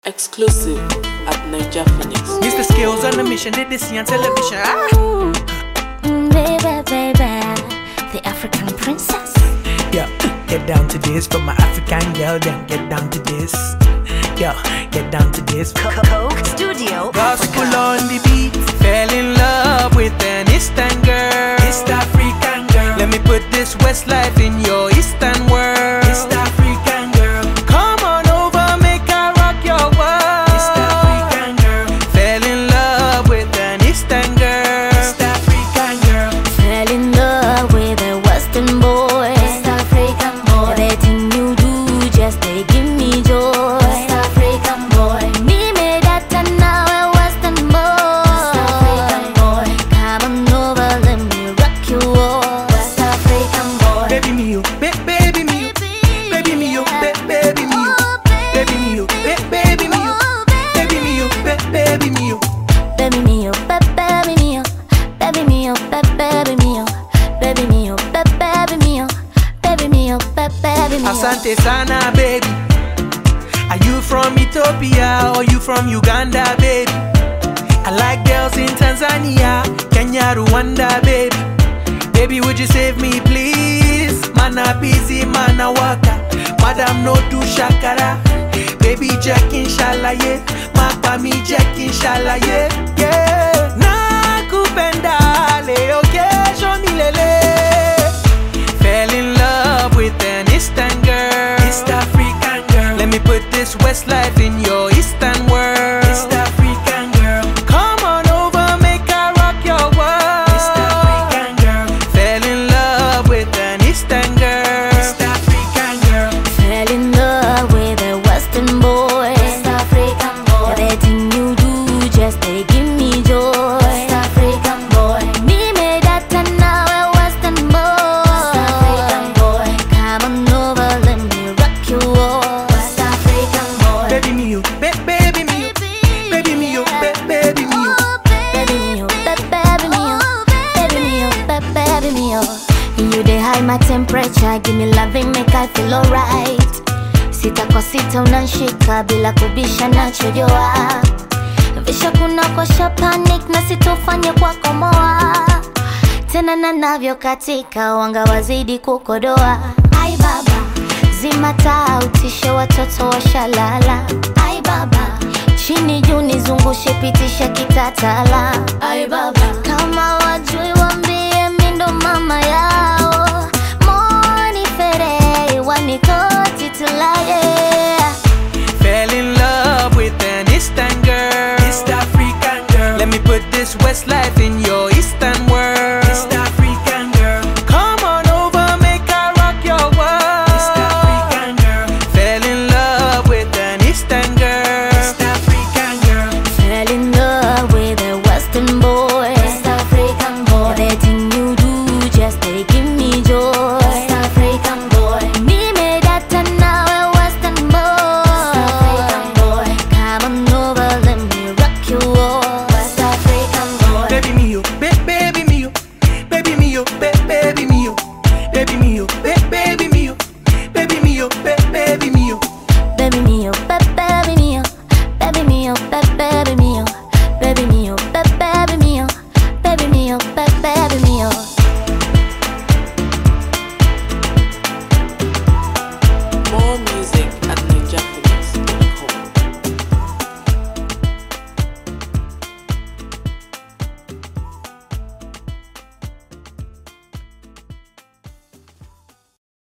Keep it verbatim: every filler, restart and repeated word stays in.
Exclusive at Niger Phoenix. Mister Skills on the mission, did this on television. Ah. Baby, baby, the African princess. Yo, get down to this for my African girl, then get down to this. Yo, get down to this. Coke Studio. Gospel on the beat. Fell in love with an Eastern girl. East African girl. Let me put this Westlife in your Eastern world. East African girl. Come on over, make I rock your world. East African girl. Fell in love with an Eastern girl. East African girl. Fell in love with a Western boy. East African boy. Everything you do, just they give me joy. West African boy. Me made that and now a Western boy. West African boy. Come on over, let me rock you all. West African boy. Baby me, you, ba- baby me, you. Baby me, you, ba- baby me, you. Baby me, you, ba- baby me, you. Baby me, you, ba- baby me, you. Baby me, oh, baby me, oh, baby me, oh, baby me, oh, baby me, oh, baby me, oh, baby me, oh, baby me, oh. Asante sana, baby. Are you from Ethiopia or you from Uganda, baby? I like girls in Tanzania, Kenya, Rwanda, baby. Baby, would you save me, please? Mana busy, mana waka. Madam, no do shakara. Baby, Jack, inshallah, yeah. Mapa mi Jack, inshallah, yeah. Yeah. Nakupenda, leo kesho milele. Fell in love with an Eastern girl. East African girl. Let me put this Westlife in your Eastern world. East African girl. Come on over, make I rock your world. East African girl. Fell in love with an Eastern girl. East African girl. Fell in love with a Western boy. West African boy. Everything you do, just they give me joy. West African boy. Me made that and now a Western boy. West African boy. Come on over, let me rock you all. West African boy. Baby me, you, ba- baby me, you. Baby me, you, ba- baby me, you. Baby me, oh, baby me, oh, baby me, oh, baby me, oh. You dey high my temperature, give me loving, make I feel alright. Sita kwa sita unanshika bila kubisha nachojoa. Visha kuna kosha panic na sitofanya kwa komoa. Tena na navyo katika wanga wazidi kukodoa. Ai baba, zima taa utishe watoto washalala. Ai baba, chini juu nizungushe pitisha kitatala. Ai baba, kama